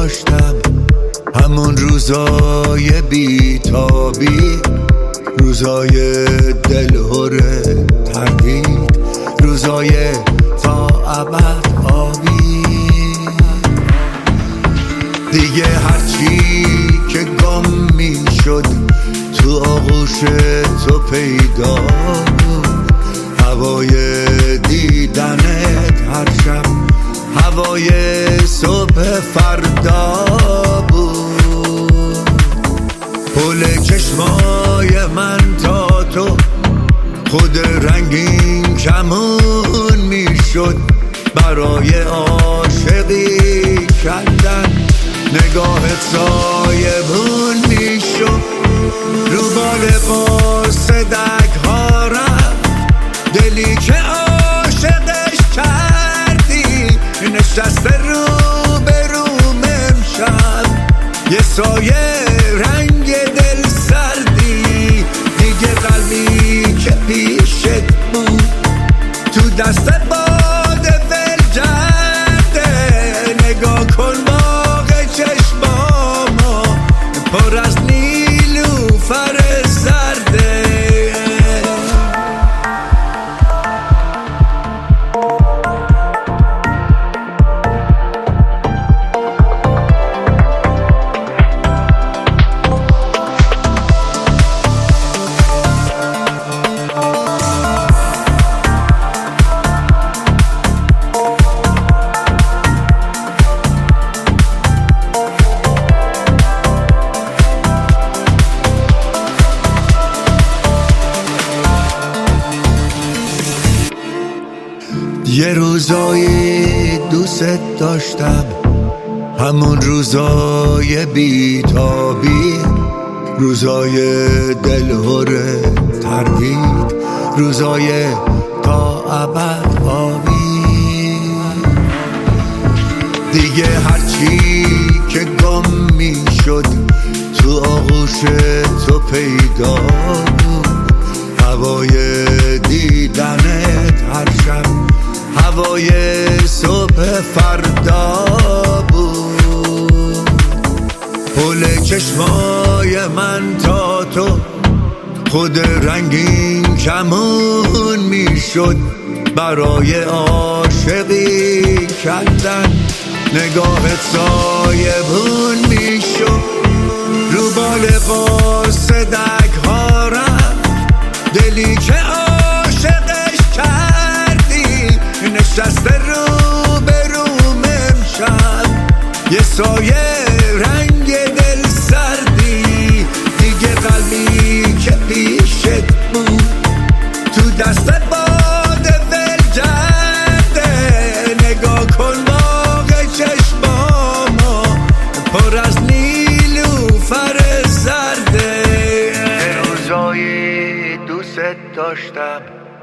داشتم، همون روزای بیتابی، روزای دلهور تردید، روزای تا ابد آبی. دیگه هرچی که گم می شد تو آغوش تو پیدا بود، هوای دیدنت هر شب هوای صبح فردا بود. پل چشمای من تا تو خود رنگین کمون می شد، برای عاشقی کردن نگاهت سایبون می شد. رو بال قاصدک ها رفت دلی که عاشقش کردی، نشسته رو به روم امشب یه سایه رنگ دل سردی. دیگه قلبی که پیشت بود تو دست باد ول جرده، نگاه کن باغ چشمامو پر از نیلوفر زرده. یه روزایی دوست داشتم، همون روزای بیتابی، روزای دلهور تردید، روزای تا ابد آبی. دیگه هرچی که گم می شد تو آغوش تو پیدا بود، هوای دیدنت هر شب هوای صبح فردا بود. پل چشمای من تا تو خود رنگین کمون می شد، برای عاشقی کردن نگاهت سایبون می شد. رو بال قاصدک ها رفت دلی که عاشقش کردی، نشسته رو به روم امشب یه سایه رنگ دل سردی. دیگه قلبی که پیشت بود تو دست باد ول جرده، نگاه کن باغ چشمامو پر از نیلوفر زرده. روزایی دوست داشتم،